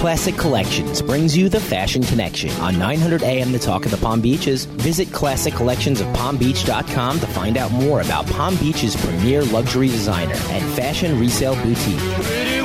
Classic Collections brings you the Fashion Connection on 900 AM The Talk of the Palm Beaches. Visit ClassicCollectionsofPalmBeach.com to find out more about Palm Beach's premier luxury designer and fashion resale boutique. Pretty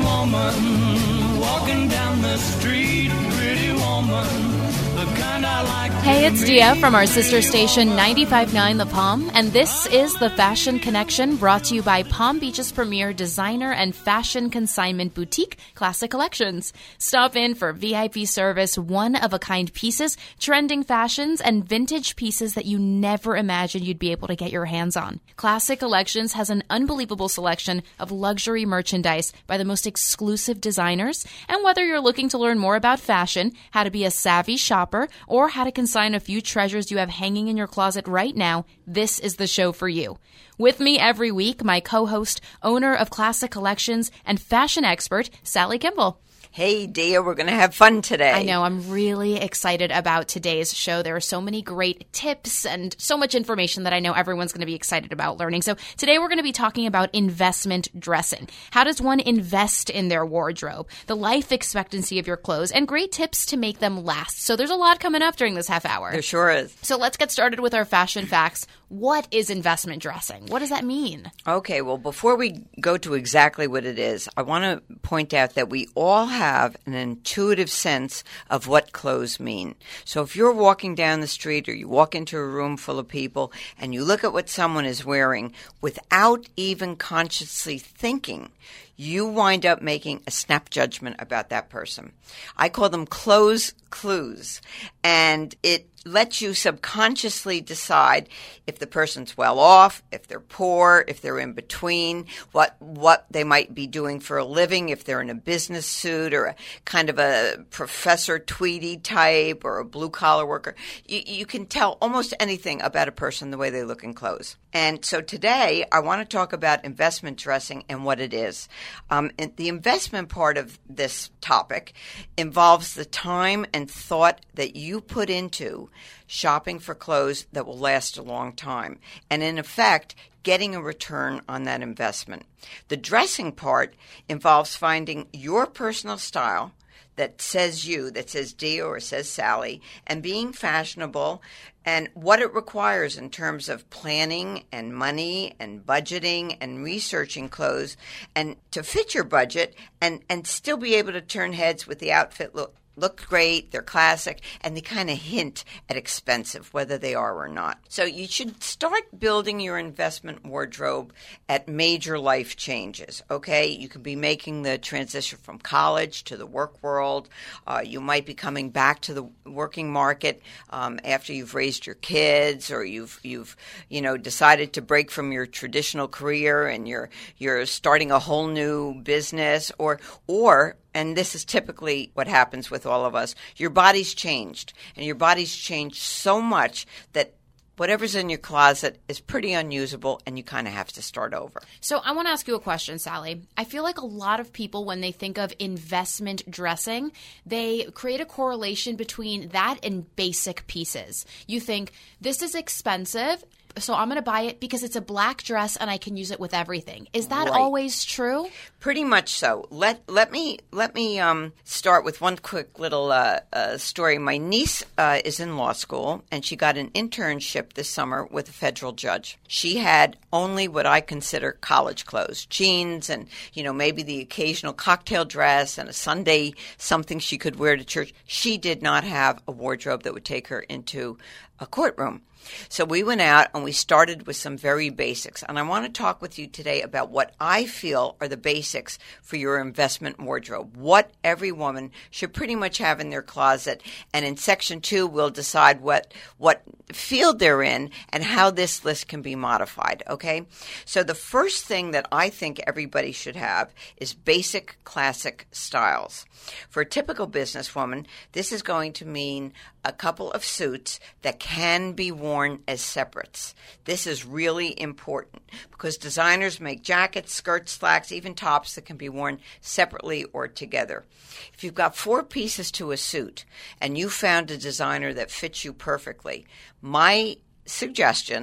woman, walking down the street, pretty woman, the kind I like. Hey, it's Dia from our sister station 95.9 The Palm, and this is the Fashion Connection, brought to you by Palm Beach's premier designer and fashion consignment boutique, Classic Collections. Stop in for VIP service, one-of-a-kind pieces, trending fashions, and vintage pieces that you never imagined you'd be able to get your hands on. Classic Collections has an unbelievable selection of luxury merchandise by the most exclusive designers, and whether you're looking to learn more about fashion, how to be a savvy shopper, or how to consign a few treasures you have hanging in your closet right now, this is the show for you. With me every week, my co-host, owner of Classic Collections, and fashion expert, Sally Kimball. Hey, Dia, we're going to have fun today. I know. I'm really excited about today's show. There are so many great tips and so much information that I know everyone's going to be excited about learning. So today we're going to be talking about investment dressing. How does one invest in their wardrobe? The life expectancy of your clothes and great tips to make them last. So there's a lot coming up during this half hour. There sure is. So let's get started with our fashion facts. What is investment dressing? What does that mean? Okay, well, before we go to exactly what it is, I want to point out that we all have an intuitive sense of what clothes mean. So if you're walking down the street or you walk into a room full of people and you look at what someone is wearing without even consciously thinking, you wind up making a snap judgment about that person. I call them clothes clues, and it lets you subconsciously decide if the person's well off, if they're poor, if they're in between, what they might be doing for a living, if they're in a business suit or a kind of a Professor Tweedy type or a blue-collar worker. You can tell almost anything about a person the way they look in clothes. And so today I want to talk about investment dressing and what it is. The investment part of this topic involves the time and thought that you put into shopping for clothes that will last a long time, and in effect, getting a return on that investment. The dressing part involves finding your personal style that says you, that says Dia or says Sally, and being fashionable and what it requires in terms of planning and money and budgeting and researching clothes and to fit your budget and still be able to turn heads with the outfit look great, they're classic, and they kind of hint at expensive, whether they are or not. So you should start building your investment wardrobe at major life changes, okay? You could be making the transition from college to the work world. You might be coming back to the working market after you've raised your kids, or you've decided to break from your traditional career and you're starting a whole new business, or and this is typically what happens with all of us, your body's changed. And your body's changed so much that whatever's in your closet is pretty unusable and you kind of have to start over. So I want to ask you a question, Sally. I feel like a lot of people, when they think of investment dressing, they create a correlation between that and basic pieces. You think, this is expensive, so I'm going to buy it because it's a black dress and I can use it with everything. Is that right. Always true? Pretty much so. Let me start with one quick little story. My niece is in law school, and she got an internship this summer with a federal judge. She had only what I consider college clothes, jeans and maybe the occasional cocktail dress and a Sunday something she could wear to church. She did not have a wardrobe that would take her into a courtroom. So we went out and we started with some very basics. And I want to talk with you today about what I feel are the basics for your investment wardrobe, what every woman should pretty much have in their closet. And in section 2, we'll decide what field they're in and how this list can be modified, okay? So the first thing that I think everybody should have is basic classic styles. For a typical businesswoman, this is going to mean a couple of suits that can be worn as separates. This is really important because designers make jackets, skirts, slacks, even tops that can be worn separately or together. If you've got 4 pieces to a suit and you found a designer that fits you perfectly, my suggestion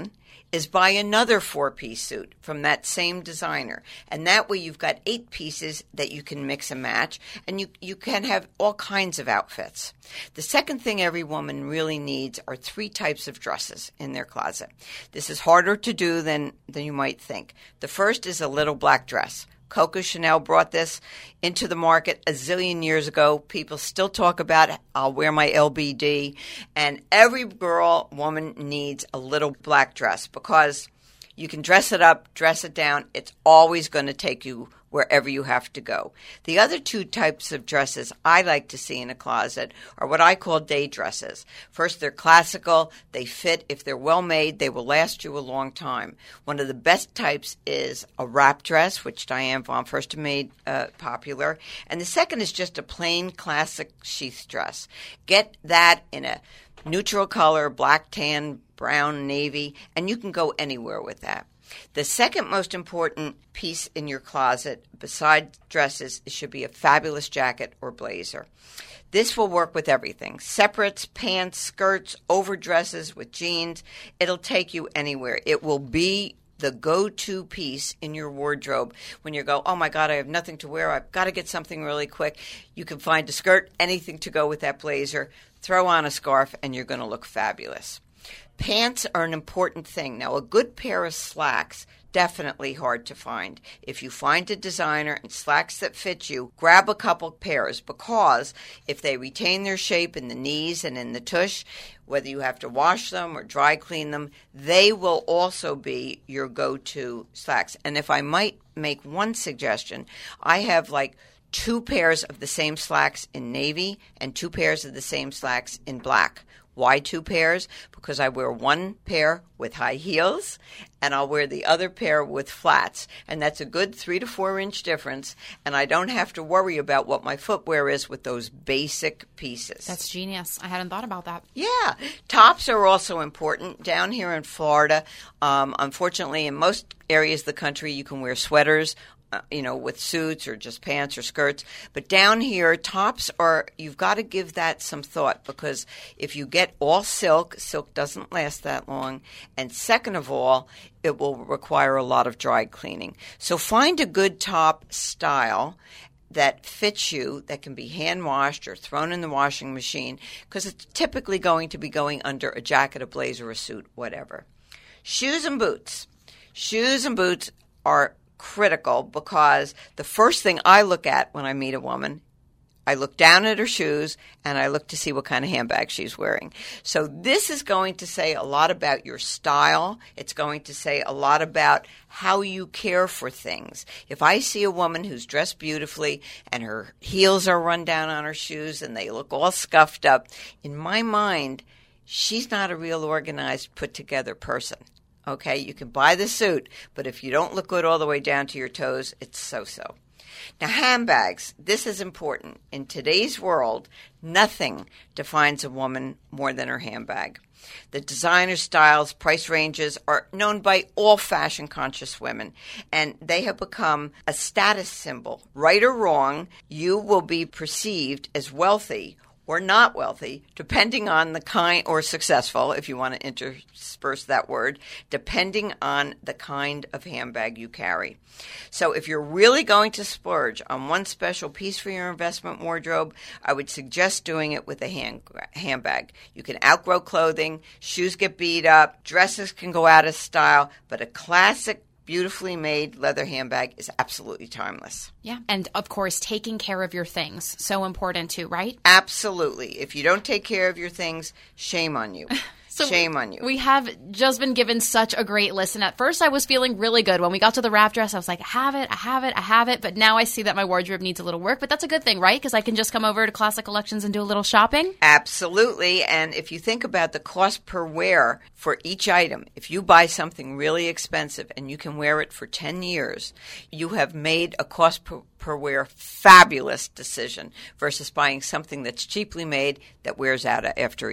is buy another 4-piece suit from that same designer. And that way you've got 8 pieces that you can mix and match, and you can have all kinds of outfits. The second thing every woman really needs are 3 types of dresses in their closet. This is harder to do than you might think. The first is a little black dress. Coco Chanel brought this into the market a zillion years ago. People still talk about it. I'll wear my LBD. And every woman needs a little black dress because you can dress it up, dress it down. It's always going to take you wherever you have to go. The other 2 types of dresses I like to see in a closet are what I call day dresses. First, they're classical. They fit. If they're well made, they will last you a long time. One of the best types is a wrap dress, which Diane von Fursten made popular. And the second is just a plain classic sheath dress. Get that in a neutral color, black, tan, brown, navy, and you can go anywhere with that. The second most important piece in your closet, besides dresses, it should be a fabulous jacket or blazer. This will work with everything. Separates, pants, skirts, overdresses with jeans. It'll take you anywhere. It will be the go-to piece in your wardrobe when you go, oh my God, I have nothing to wear. I've got to get something really quick. You can find a skirt, anything to go with that blazer. Throw on a scarf and you're going to look fabulous. Pants are an important thing. Now, a good pair of slacks, definitely hard to find. If you find a designer and slacks that fit you, grab a couple pairs because if they retain their shape in the knees and in the tush, whether you have to wash them or dry clean them, they will also be your go-to slacks. And if I might make one suggestion, I have like 2 pairs of the same slacks in navy and 2 pairs of the same slacks in black. Why 2 pairs? Because I wear 1 pair with high heels and I'll wear the other pair with flats. And that's a good 3 to 4 inch difference. And I don't have to worry about what my footwear is with those basic pieces. That's genius. I hadn't thought about that. Yeah. Tops are also important. Down here in Florida, unfortunately, in most areas of the country, you can wear sweaters, with suits or just pants or skirts. But down here, tops you've got to give that some thought because if you get all silk doesn't last that long. And second of all, it will require a lot of dry cleaning. So find a good top style that fits you, that can be hand washed or thrown in the washing machine because it's typically going to be going under a jacket, a blazer, a suit, whatever. Shoes and boots. Shoes and boots are critical because the first thing I look at when I meet a woman, I look down at her shoes and I look to see what kind of handbag she's wearing. So this is going to say a lot about your style. It's going to say a lot about how you care for things. If I see a woman who's dressed beautifully and her heels are run down on her shoes and they look all scuffed up, in my mind, she's not a real organized, put-together person. Okay, you can buy the suit, but if you don't look good all the way down to your toes, it's so-so. Now, handbags, this is important. In today's world, nothing defines a woman more than her handbag. The designer styles, price ranges are known by all fashion-conscious women, and they have become a status symbol. Right or wrong, you will be perceived as wealthy or not wealthy, depending on the kind, or successful, if you want to intersperse that word, depending on the kind of handbag you carry. So if you're really going to splurge on one special piece for your investment wardrobe, I would suggest doing it with a handbag. You can outgrow clothing, shoes get beat up, dresses can go out of style, but a classic beautifully made leather handbag is absolutely timeless. Yeah. And of course, taking care of your things. So important too, right? Absolutely. If you don't take care of your things, shame on you. Shame on you. We have just been given such a great list. And at first I was feeling really good. When we got to the wrap dress, I was like, I have it. But now I see that my wardrobe needs a little work. But that's a good thing, right? Because I can just come over to Classic Collections and do a little shopping. Absolutely. And if you think about the cost per wear for each item, if you buy something really expensive and you can wear it for 10 years, you have made a cost per wear fabulous decision versus buying something that's cheaply made that wears out after a year.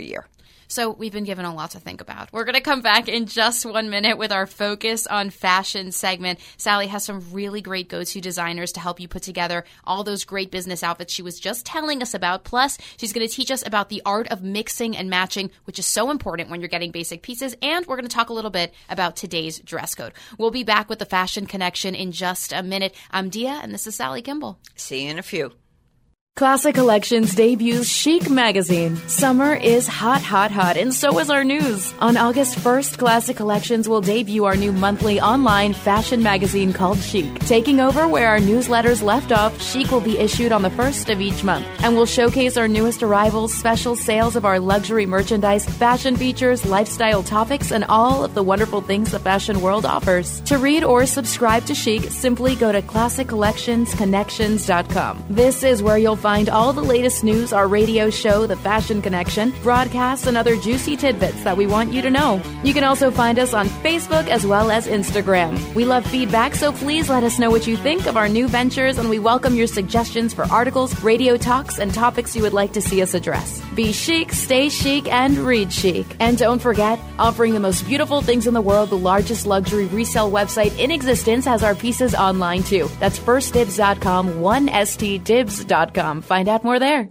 So we've been given a lot to think about. We're going to come back in just 1 minute with our Focus on Fashion segment. Sally has some really great go-to designers to help you put together all those great business outfits she was just telling us about. Plus, she's going to teach us about the art of mixing and matching, which is so important when you're getting basic pieces. And we're going to talk a little bit about today's dress code. We'll be back with the Fashion Connection in just a minute. I'm Dia, and this is Sally Kimball. See you in a few. Classic Collections debuts Chic magazine. Summer is hot, hot, hot, and so is our news. On August 1st, Classic Collections will debut our new monthly online fashion magazine called Chic. Taking over where our newsletters left off, Chic will be issued on the 1st of each month and will showcase our newest arrivals, special sales of our luxury merchandise, fashion features, lifestyle topics, and all of the wonderful things the fashion world offers. To read or subscribe to Chic, simply go to ClassicCollectionsConnections.com. This is where you'll find all the latest news, our radio show, The Fashion Connection, broadcasts, and other juicy tidbits that we want you to know. You can also find us on Facebook as well as Instagram. We love feedback, so please let us know what you think of our new ventures, and we welcome your suggestions for articles, radio talks, and topics you would like to see us address. Be chic, stay chic, and read chic. And don't forget, offering the most beautiful things in the world, the largest luxury resale website in existence has our pieces online too. That's firstdibs.com, 1stdibs.com. Find out more there.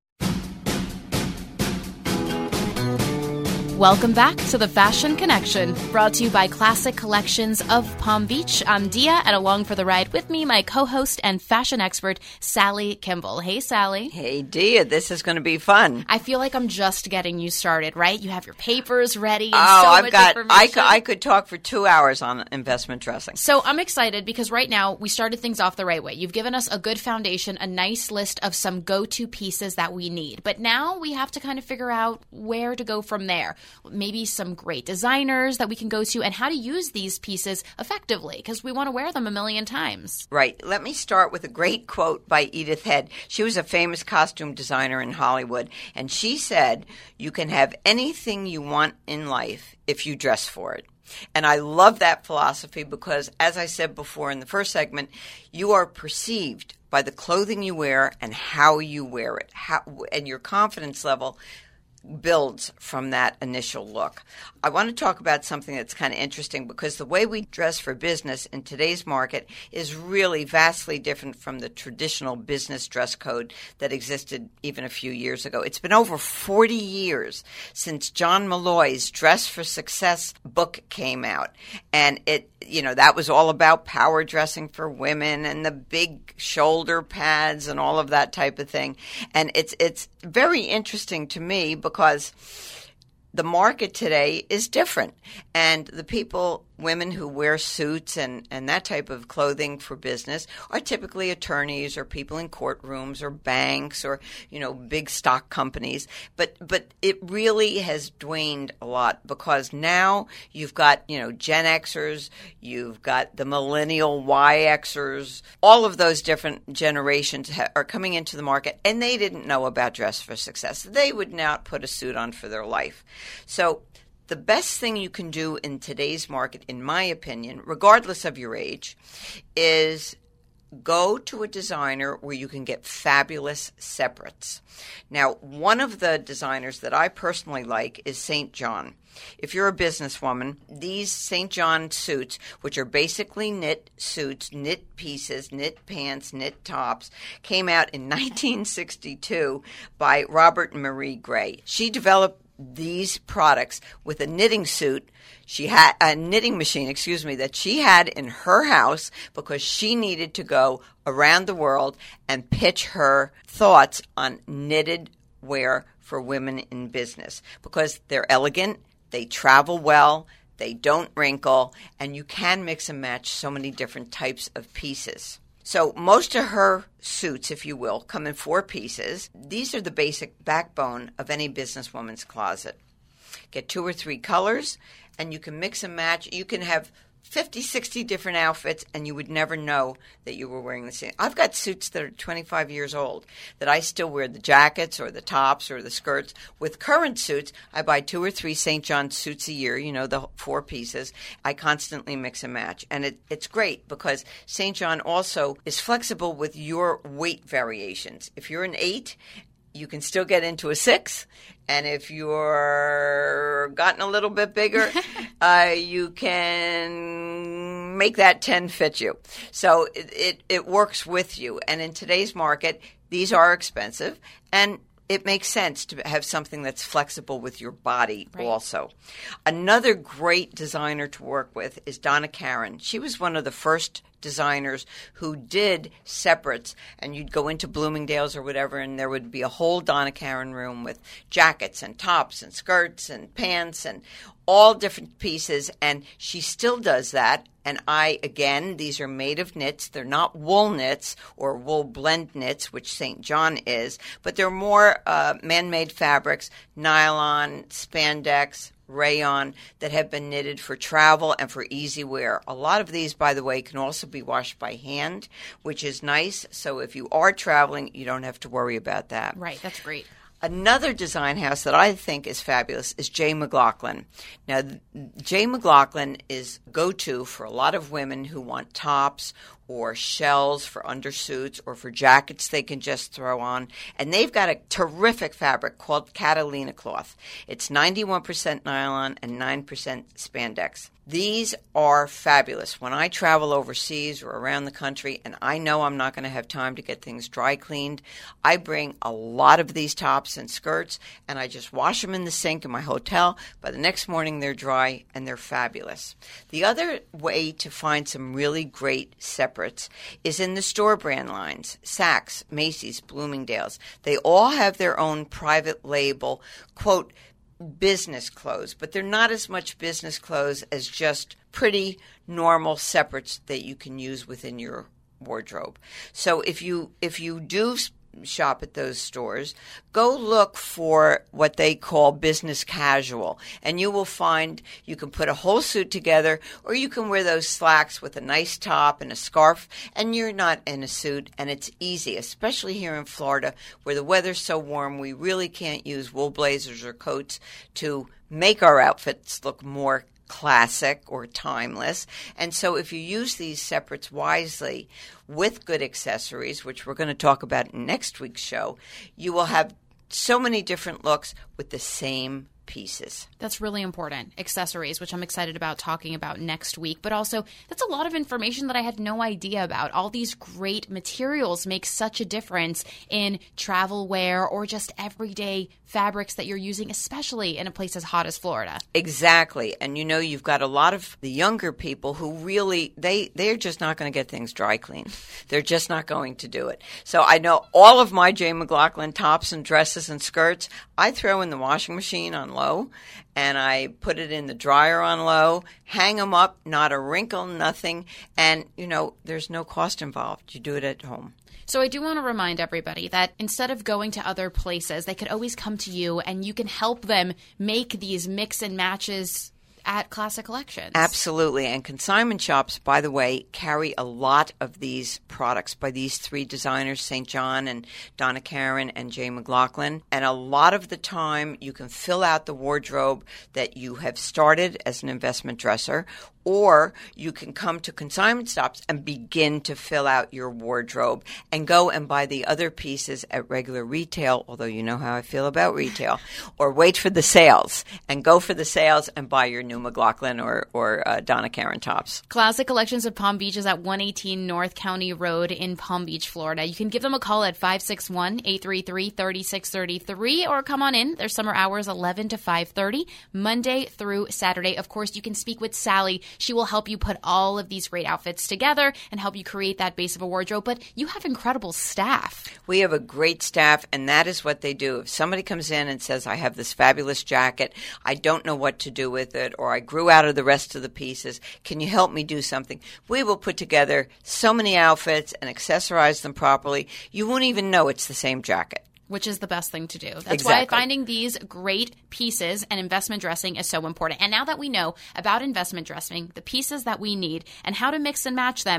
Welcome back to the Fashion Connection, brought to you by Classic Collections of Palm Beach. I'm Dia, and along for the ride with me, my co-host and fashion expert, Sally Kimball. Hey, Sally. Hey, Dia, this is going to be fun. I feel like I'm just getting you started, right? You have your papers ready and I could talk for 2 hours on investment dressing. So I'm excited because right now we started things off the right way. You've given us a good foundation, a nice list of some go-to pieces that we need. But now we have to kind of figure out where to go from there. Maybe some great designers that we can go to and how to use these pieces effectively because we want to wear them a million times. Right. Let me start with a great quote by Edith Head. She was a famous costume designer in Hollywood, and she said, "You can have anything you want in life if you dress for it." And I love that philosophy because, as I said before in the first segment, you are perceived by the clothing you wear and how you wear it, and your confidence level builds from that initial look. I want to talk about something that's kind of interesting because the way we dress for business in today's market is really vastly different from the traditional business dress code that existed even a few years ago. It's been over 40 years since John Malloy's Dress for Success book came out. And that was all about power dressing for women and the big shoulder pads and all of that type of thing. And it's very interesting to me because the market today is different. And the women who wear suits and that type of clothing for business are typically attorneys or people in courtrooms or banks or, big stock companies. But it really has waned a lot because now you've got, Gen Xers, you've got the millennial Y Xers, all of those different generations are coming into the market, and they didn't know about Dress for Success. They would not put a suit on for their life. So the best thing you can do in today's market, in my opinion, regardless of your age, is go to a designer where you can get fabulous separates. Now, one of the designers that I personally like is St. John. If you're a businesswoman, these St. John suits, which are basically knit suits, knit pieces, knit pants, knit tops, came out in 1962 by Robert and Marie Gray. She developed these products with a knitting suit. She had a knitting machine, that she had in her house because she needed to go around the world and pitch her thoughts on knitted wear for women in business because they're elegant, they travel well, they don't wrinkle, and you can mix and match so many different types of pieces. So most of her suits, if you will, come in 4 pieces. These are the basic backbone of any businesswoman's closet. Get 2 or 3 colors, and you can mix and match. You can have 50, 60 different outfits, and you would never know that you were wearing the same. I've got suits that are 25 years old that I still wear the jackets or the tops or the skirts. With current suits, I buy 2 or 3 St. John suits a year, the 4 pieces. I constantly mix and match, and it's great because St. John also is flexible with your weight variations. If you're an 8, you can still get into a 6. And if you're gotten a little bit bigger, you can make that 10 fit you. So it works with you. And in today's market, these are expensive, and it makes sense to have something that's flexible with your body also. Another great designer to work with is Donna Karan. She was one of the first designers who did separates, and you'd go into Bloomingdale's or whatever, and there would be a whole Donna Karan room with jackets and tops and skirts and pants and all different pieces, and she still does that. And again, these are made of knits. They're not wool knits or wool blend knits, which St. John is, but they're more man-made fabrics, nylon, spandex, rayon, that have been knitted for travel and for easy wear. A lot of these, by the way, can also be washed by hand, which is nice. So if you are traveling, you don't have to worry about that. Right, that's great. Another design house that I think is fabulous is J. McLaughlin. Now, J. McLaughlin is go-to for a lot of women who want tops or shells for undersuits or for jackets they can just throw on. And they've got a terrific fabric called Catalina cloth. It's 91% nylon and 9% spandex. These are fabulous. When I travel overseas or around the country and I know I'm not going to have time to get things dry cleaned, I bring a lot of these tops and skirts and I just wash them in the sink in my hotel. By the next morning, they're dry and they're fabulous. The other way to find some really great separates is in the store brand lines. Saks, Macy's, Bloomingdale's. They all have their own private label, quote, business clothes, but they're not as much business clothes as just pretty normal separates that you can use within your wardrobe. So if you do shop at those stores, go look for what they call business casual, and you will find you can put a whole suit together, or you can wear those slacks with a nice top and a scarf, and you're not in a suit, and it's easy, especially here in Florida where the weather's so warm. We really can't use wool blazers or coats to make our outfits look more classic or timeless. And so if you use these separates wisely with good accessories, which we're going to talk about in next week's show, you will have so many different looks with the same pieces. That's really important. Accessories, which I'm excited about talking about next week, but also that's a lot of information that I had no idea about. All these great materials make such a difference in travel wear or just everyday fabrics that you're using, especially in a place as hot as Florida. Exactly. And you know, you've got a lot of the younger people who really, they're just not going to get things dry cleaned. They're just not going to do it. So I know all of my J. McLaughlin tops and dresses and skirts, I throw in the washing machine on low, and I put it in the dryer on low, hang them up, not a wrinkle, nothing, and, you know, there's no cost involved. You do it at home. So I do want to remind everybody that instead of going to other places, they could always come to you and you can help them make these mix and matches at Classic Collections. Absolutely. And consignment shops, by the way, carry a lot of these products by these three designers, St. John and Donna Karan and J. McLaughlin. And a lot of the time you can fill out the wardrobe that you have started as an investment dresser, or you can come to consignment shops and begin to fill out your wardrobe and go and buy the other pieces at regular retail, although you know how I feel about retail, or wait for the sales and go for the sales and buy your new McLaughlin or Donna Karan tops. Classic Collections of Palm Beach is at 118 North County Road in Palm Beach, Florida. You can give them a call at 561-833-3633 or come on in. Their summer hours 11 to 5:30, Monday through Saturday. Of course, you can speak with Sally. She will help you put all of these great outfits together and help you create that base of a wardrobe. But you have incredible staff. We have a great staff, and that is what they do. If somebody comes in and says, I have this fabulous jacket, I don't know what to do with it, or I grew out of the rest of the pieces, can you help me do something? We will put together so many outfits and accessorize them properly, you won't even know it's the same jacket. Which is the best thing to do. That's Exactly. why finding these great pieces and investment dressing is so important. And now that we know about investment dressing, the pieces that we need, and how to mix and match them,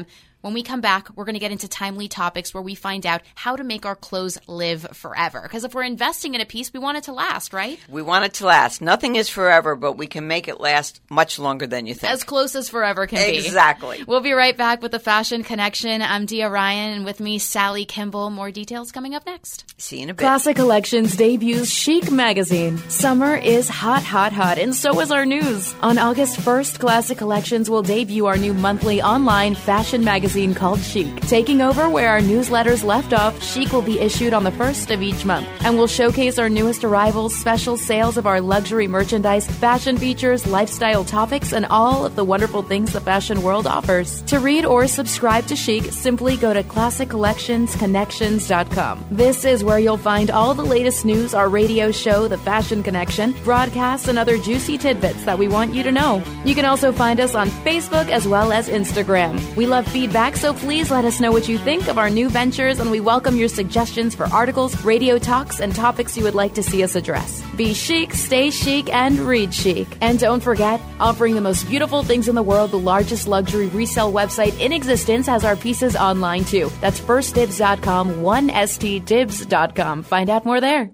When we come back, we're going to get into timely topics where we find out how to make our clothes live forever. Because if we're investing in a piece, we want it to last, right? We want it to last. Nothing is forever, but we can make it last much longer than you think. As close as forever can be. Exactly. We'll be right back with the Fashion Connection. I'm Dia Ryan, and with me, Sally Kimball. More details coming up next. See you in a bit. Classic Collections debuts Chic magazine. Summer is hot, hot, hot, and so is our news. On August 1st, Classic Collections will debut our new monthly online fashion magazine called Chic. Taking over where our newsletters left off, Chic will be issued on the 1st of each month and will showcase our newest arrivals, special sales of our luxury merchandise, fashion features, lifestyle topics, and all of the wonderful things the fashion world offers. To read or subscribe to Chic, simply go to ClassicCollectionsConnections.com. This is where you'll find all the latest news, our radio show, The Fashion Connection, broadcasts, and other juicy tidbits that we want you to know. You can also find us on Facebook as well as Instagram. We love feedback, so please let us know what you think of our new ventures, and we welcome your suggestions for articles, radio talks, and topics you would like to see us address. Be chic, stay chic, and read chic. And don't forget, offering the most beautiful things in the world, the largest luxury resale website in existence has our pieces online too. That's firstdibs.com, 1stdibs.com. Find out more there.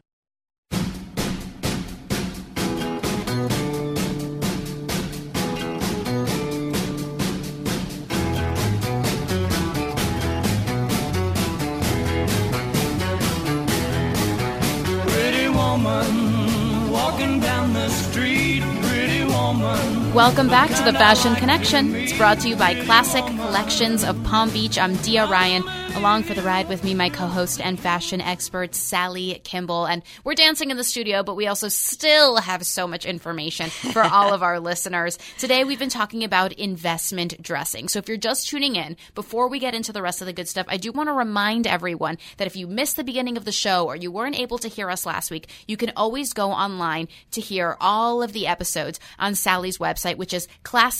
Walking down the street, pretty woman. Welcome back to the Fashion Connection. It's brought to you by Classic Collections of Palm Beach. I'm Dia Ryan. Along for the ride with me, my co-host and fashion expert, Sally Kimball. And we're dancing in the studio, but we also still have so much information for all of our listeners. Today, we've been talking about investment dressing. So if you're just tuning in, before we get into the rest of the good stuff, I do want to remind everyone that if you missed the beginning of the show or you weren't able to hear us last week, you can always go online to hear all of the episodes on Sally's website, which is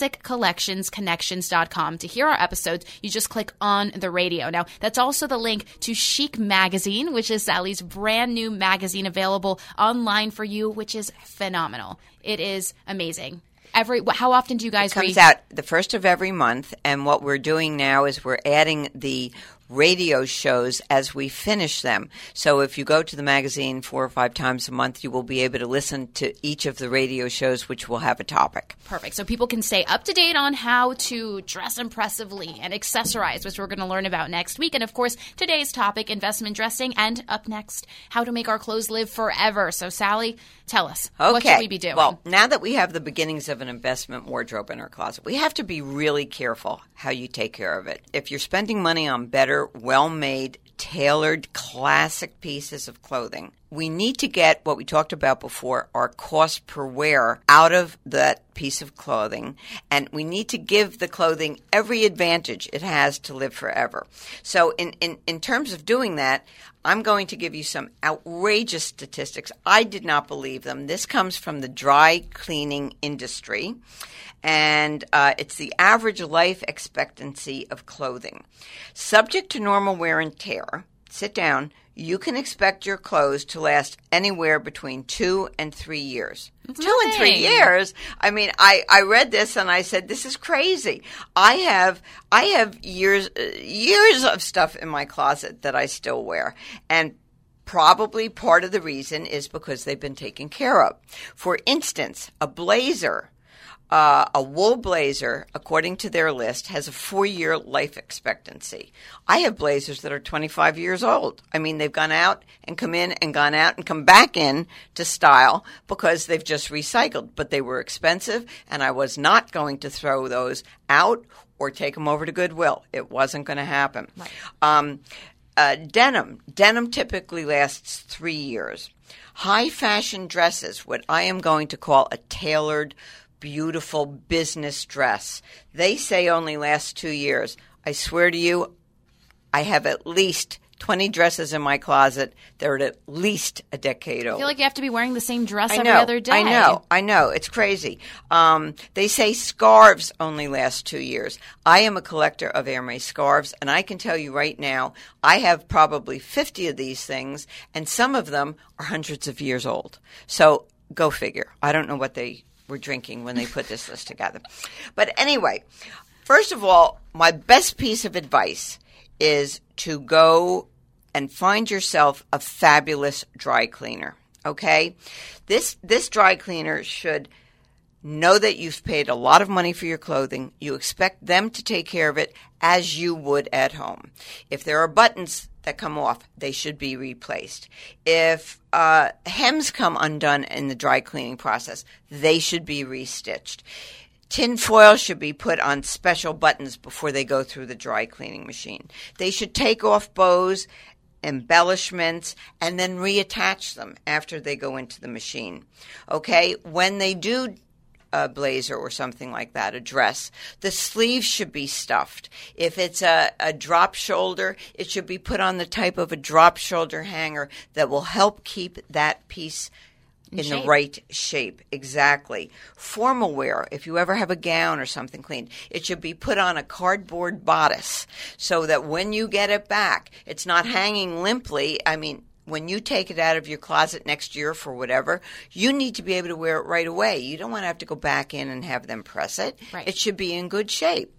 ClassicCollectionsConnections.com. To hear our episodes, you just click on the radio. Now, that's also the link to Chic Magazine, which is Sally's brand new magazine available online for you, which is phenomenal. It is amazing. How often do you guys read? It comes out the first of every month, and what we're doing now is we're adding the radio shows as we finish them. So if you go to the magazine 4 or 5 times a month, you will be able to listen to each of the radio shows, which will have a topic. Perfect. So people can stay up to date on how to dress impressively and accessorize, which we're going to learn about next week. And of course, today's topic, investment dressing, and up next, how to make our clothes live forever. So Sally, tell us, what should we be doing? Well, now that we have the beginnings of an investment wardrobe in our closet, we have to be really careful how you take care of it. If you're spending money on better, well-made, tailored, classic pieces of clothing, we need to get what we talked about before, our cost per wear, out of that piece of clothing, and we need to give the clothing every advantage it has to live forever. So in terms of doing that, I'm going to give you some outrageous statistics. I did not believe them. This comes from the dry cleaning industry, and it's the average life expectancy of clothing. Subject to normal wear and tear, sit down, you can expect your clothes to last anywhere between 2 and 3 years. That's 2 and 3 years? I mean, I read this and I said, this is crazy. I have years of stuff in my closet that I still wear. And probably part of the reason is because they've been taken care of. For instance, a blazer, a wool blazer, according to their list, has a 4-year life expectancy. I have blazers that are 25 years old. I mean, they've gone out and come in and gone out and come back in to style because they've just recycled. But they were expensive, and I was not going to throw those out or take them over to Goodwill. It wasn't going to happen. Right. Denim typically lasts 3 years. High fashion dresses, what I am going to call a tailored, beautiful business dress, they say only lasts 2 years. I swear to you, I have at least 20 dresses in my closet. They're at least a decade old. I feel like you have to be wearing the same dress every other day. I know. It's crazy. They say scarves only last 2 years. I am a collector of Hermes scarves, and I can tell you right now, I have probably 50 of these things, and some of them are hundreds of years old. So go figure. I don't know what they were drinking when they put this list together. But anyway, First of all, my best piece of advice is to go and find yourself a fabulous dry cleaner, okay? This dry cleaner should know that you've paid a lot of money for your clothing. You expect them to take care of it as you would at home. If there are buttons that come off, they should be replaced. If hems come undone in the dry cleaning process, they should be restitched. Tin foil should be put on special buttons before they go through the dry cleaning machine. They should take off bows, embellishments, and then reattach them after they go into the machine. Okay? When they do a blazer or something like that, a dress, the sleeves should be stuffed. If it's a drop shoulder, it should be put on the type of a drop shoulder hanger that will help keep that piece in the right shape. Exactly. Formal wear, if you ever have a gown or something cleaned, it should be put on a cardboard bodice so that when you get it back, it's not hanging limply. I mean, when you take it out of your closet next year for whatever, you need to be able to wear it right away. You don't want to have to go back in and have them press it. Right. It should be in good shape.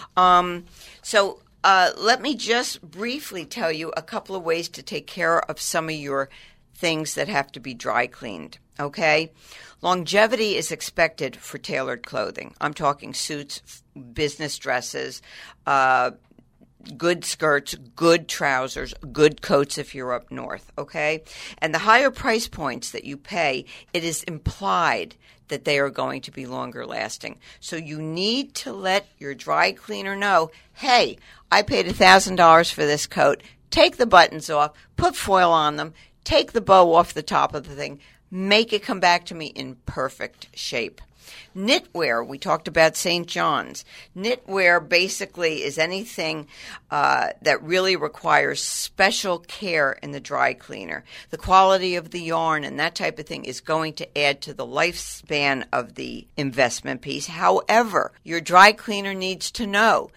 So let me just briefly tell you a couple of ways to take care of some of your things that have to be dry cleaned, okay? Longevity is expected for tailored clothing. I'm talking suits, business dresses, good skirts, good trousers, good coats if you're up north, okay? And the higher price points that you pay, it is implied that they are going to be longer lasting. So you need to let your dry cleaner know, hey, I paid $1,000 for this coat. Take the buttons off, put foil on them, take the bow off the top of the thing, make it come back to me in perfect shape. Knitwear, we talked about St. John's. Knitwear basically is anything that really requires special care in the dry cleaner. The quality of the yarn and that type of thing is going to add to the lifespan of the investment piece. However, your dry cleaner needs to know,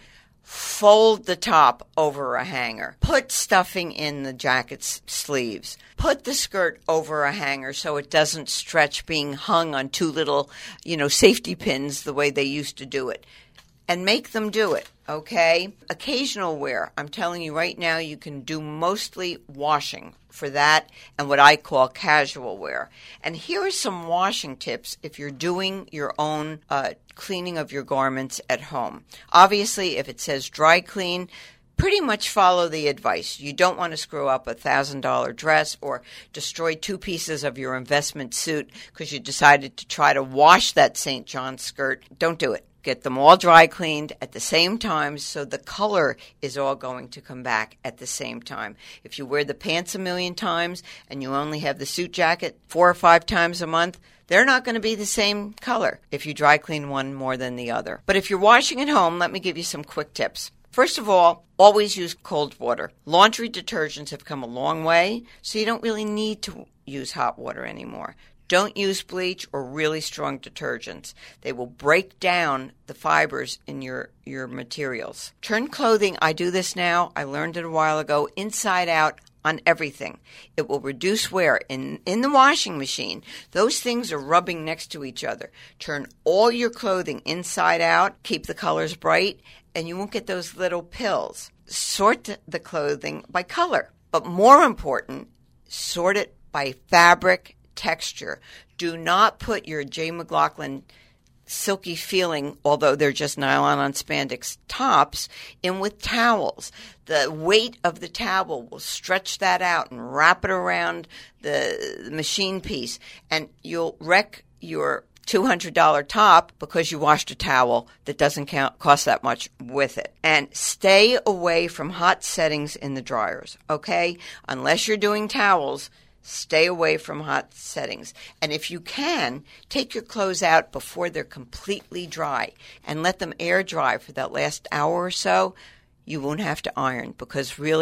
fold the top over a hanger. Put stuffing in the jacket's sleeves. Put the skirt over a hanger so it doesn't stretch being hung on two little, safety pins the way they used to do it. And make them do it, okay? Occasional wear. I'm telling you right now, you can do mostly washing for that and what I call casual wear. And here are some washing tips if you're doing your own cleaning of your garments at home. Obviously, if it says dry clean, pretty much follow the advice. You don't want to screw up a $1,000 dress or destroy 2 pieces of your investment suit because you decided to try to wash that St. John's skirt. Don't do it. Get them all dry cleaned at the same time so the color is all going to come back at the same time. If you wear the pants 1,000,000 times and you only have the suit jacket 4 or 5 times a month, they're not going to be the same color if you dry clean one more than the other. But if you're washing at home, let me give you some quick tips. First of all, always use cold water. Laundry detergents have come a long way, so you don't really need to use hot water anymore. Don't use bleach or really strong detergents. They will break down the fibers in your materials. Turn clothing, I do this now, I learned it a while ago, inside out on everything. It will reduce wear. In the washing machine, those things are rubbing next to each other. Turn all your clothing inside out, keep the colors bright, and you won't get those little pills. Sort the clothing by color. But more important, sort it by fabric texture. Do not put your J. McLaughlin silky feeling, although they're just nylon on spandex tops, in with towels. The weight of the towel will stretch that out and wrap it around the machine piece, and you'll wreck your $200 top because you washed a towel that doesn't cost that much with it. And stay away from hot settings in the dryers, okay? Unless you're doing towels, stay away from hot settings. And if you can, take your clothes out before they're completely dry and let them air dry for that last hour or so. You won't have to iron because really,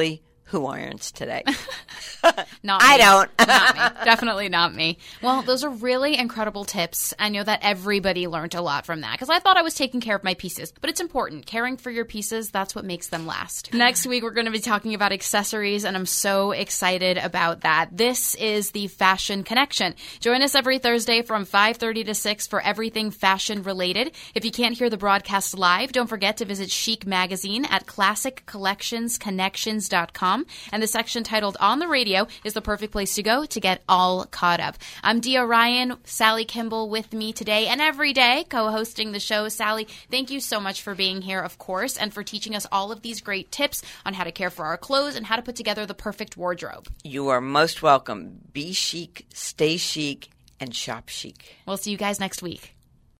who irons today? Not I me. don't. Not me. Definitely not me. Well, those are really incredible tips. I know that everybody learned a lot from that because I thought I was taking care of my pieces, but it's important. Caring for your pieces, that's what makes them last. Next week, we're going to be talking about accessories, and I'm so excited about that. This is the Fashion Connection. Join us every Thursday from 5:30 to 6 for everything fashion related. If you can't hear the broadcast live, don't forget to visit Chic Magazine at classiccollectionsconnections.com, and the section titled On the Radio is the perfect place to go to get all caught up. I'm Dia Ryan, Sally Kimball with me today and every day co-hosting the show. Sally, thank you so much for being here, of course, and for teaching us all of these great tips on how to care for our clothes and how to put together the perfect wardrobe. You are most welcome. Be chic, stay chic, and shop chic. We'll see you guys next week.